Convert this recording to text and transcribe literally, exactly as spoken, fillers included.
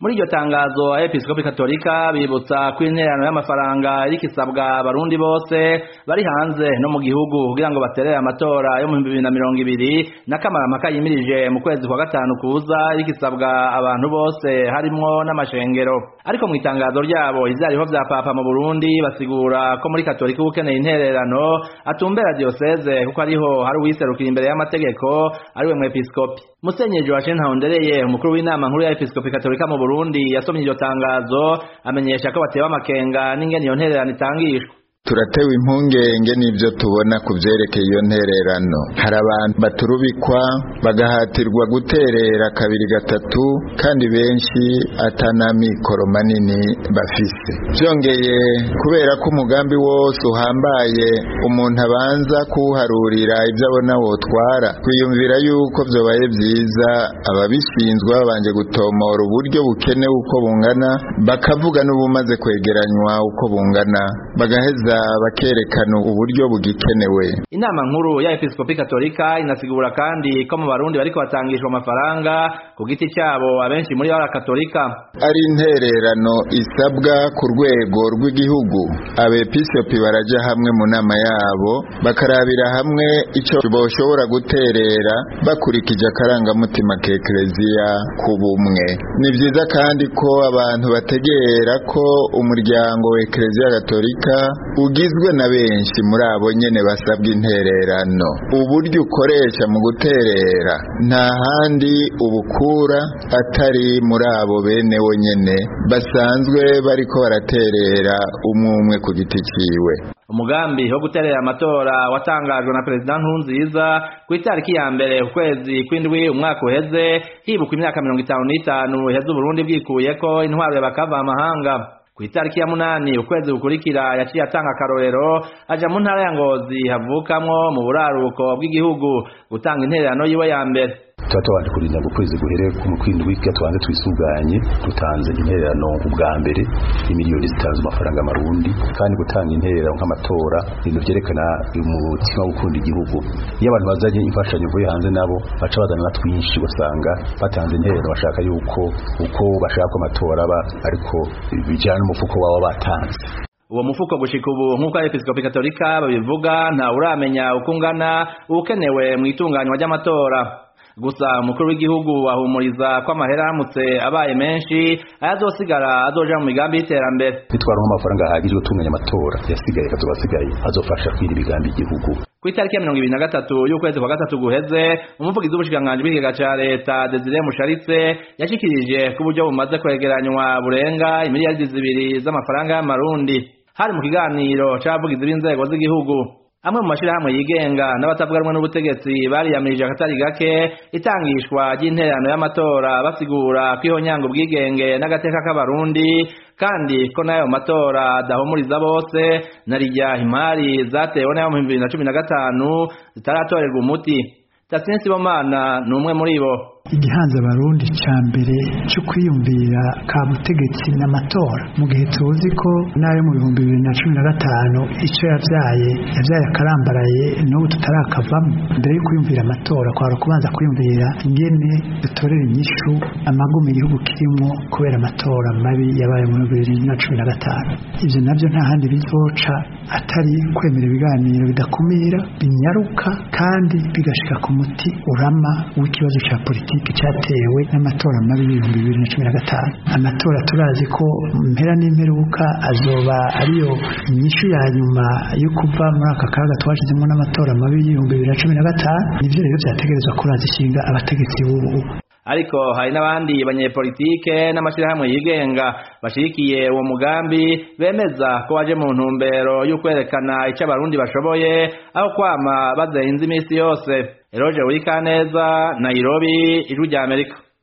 Muri iryo tangazo Episkopi Katolika bibutsa ko intererano y'amafaranga iriko isabwa abarundi bose bari hanze no mu gihugu kugira ngo baterere amatora yo mu bibiri na mirongo ibiri n'akamaramaka yimirije mu kwezi kwa gatanu kuza iriko isabwa abantu bose harimwo n'amashengero. Ariko mu itangazo ryabo ivyariho vya Papa mu Burundi basigura ko muri Katolika ukeneye intererano atumbera diocese kuko ariho hari uwiserukira imbere y'amategeko ariwe mu Episkopi. Musenyeri Joachim Ntahondereye umukuru w'inama nkuru ya Episkopi Katolika mu Burundi yasomye iryo tangazo amenyesha ko batewe amakenga n'ingene iyo ntererano itangishwa. Turatewe impungenge n'ivyo tubona kuvyerekeye iyo ntererano. Hari abantu baturubikwa bagahatirwa guterera kabiri gatatu kandi benshi atanamikoro manini bafise. Vyongeye kubera ko umugambi wose uhambaye umuntu abanza kuharurira ivyo abona wotwara, kwiyumvira yuko vyobaye vyiza ababishinzwe babanje gutomora uburyo bukenewe uko bungana, bakavuga n'ubumaze kwegeranywa uko bungana, bagaheza bakerekana uburyo bugikenewe. Inama nkuru ya Episkopi Katolika inasigura kandi ko mu Barundi bariko batangishwa amafaranga ku giti cyabo abenshi muri bara Katolika. Ari intererano isabwa ku rwego rw'igihugu. Abepiskopi baraja hamwe mu nama yabo bakarabira hamwe ico boshobora guterera bakurikije akarangamutima ka Eklezia ku bumwe. Ni vyiza kandi ko abantu bategera ko umuryango wa Eklezia Katolika ugizwe na benshi muri abo nyene basabwa intererano. Uburyo ukoresha mu guterera nta handi ubukura atari muri abo bene wo nyene basanzwe bariko baraterera umwe ku giti ciwe. Umugambi wo guterera amatora watangajwe na President Nkurunziza ku itariki ya mbere ukwezi kw'indwi umwaka uheze hibukwa imyaka mirongo itanu n'itanu iheze Burundi bwikuyeko intwaro y'abakava amahanga. Ku itariki ya munani ukwezi gukurikira yaciye atanga akarorero aja mu ntara ya Ngozi havukamwo mu buraruko bw'igihugu gutanga intererano yiwe ya mbere. Twatwanje kurinda ngo kwezi guhere ku mukwindwi twanze twisuganye dutanze intererano ubwa mbere imiliyoni zitanze amafaranga marundi kandi gutanga intererano nk'amatora ibintu byerekana umutima wo gukunda igihugu. Iyo abantu bazanye imfashanyo vuye hanze nabo baca bazana twinshi usanga batanze intererano bashaka yuko uko bashaka amatora aba ariko bijana n'umufuko wabo batanze. Uwo mufuko gushika ubu nk'uko Episkopi Katolika babivuga nta uramenya ukungana ukenewe mu itunganywa ry'amatora. Gusa umukuru w'igihugu ahumuriza ko amahera aramutse abaye menshi ayazosigara azoja mu migambi y'iterambere. Bitwaronka amafaranga ahagije gutunganya amatora yasigaye kazobasigaye azofasha kwira ibigambi igihugu. Ku itariki ya mirongo ibiri na gatatu y'ukwezi kwa gatatu guheze umuvugizi w'ubushikiranganji bw'ikigega ca leta Desire Musharitse yashikirije ko uburyo bumaze kwegeranywa burenga imiliyaridi zibiri z'amafaranga y'amarundi. Hari mu kiganiro c'abavugizi b'inzego z'igihugu. Amwe mu mashirahamwe yigenga n'abatavuga rumwe n'ubutegetsi bariyamirije akatari gake itangishwa ry'intererano y'amatora basigura ko ihonyanga ubwigenge n'agateka k'abarundi kandi ko nayo matora adahumuriza bose narirya imari zatewe nayo mu bibiri na cumi na gatanu zitaratorerwa umuti. Tasinsi Bomana numwe muri bo. Igihanze abarundi ca mbere cyo kwiyumvira ka butegetsi n'amatora mu gihe tuzi ko nayo mu bihumbi bibiri na cumi na gatanu icyo yavyaye yavyaye akarambaraye n'ubu tutarakavamo. Mbere yo kwiyumvira amatora kwaro kubanza kwiyumvira ingene dutorera inyishu amagumi igihugu kirimo kubera amatora mabi yabaye mu bibiri na cumi na gatanu. Ivyo navyo nta handi bizoca atari kwemera ibiganiro bidakumira binyaruka kandi bigashika ku muti urama w'ikibazo ca politiki cyatewe n'amatora mabi y'ibihumbi bibiri na cumi na gatanu. Amatora turazi ko mpera n'imperuka azoba ariyo inyishu ya nyuma yo kuva muri aka kaga twashizemo n'amatora mabi y'ibihumbi bibiri na cumi na gatanu. Nivyo rero vyategerezwa kuraza ishinga abategetsi b'ubu. Ariko hari n'abandi banyepolitike n'amashirahamwe yigenga bashigikiye uwo mugambi bemeza ko waje mu ntumbero yo kwerekana icyo abarundi bashoboye aho kwama bazenze imisi yose. Eroje Urikaneza, Nairobi, Ijwi ry'Amerika.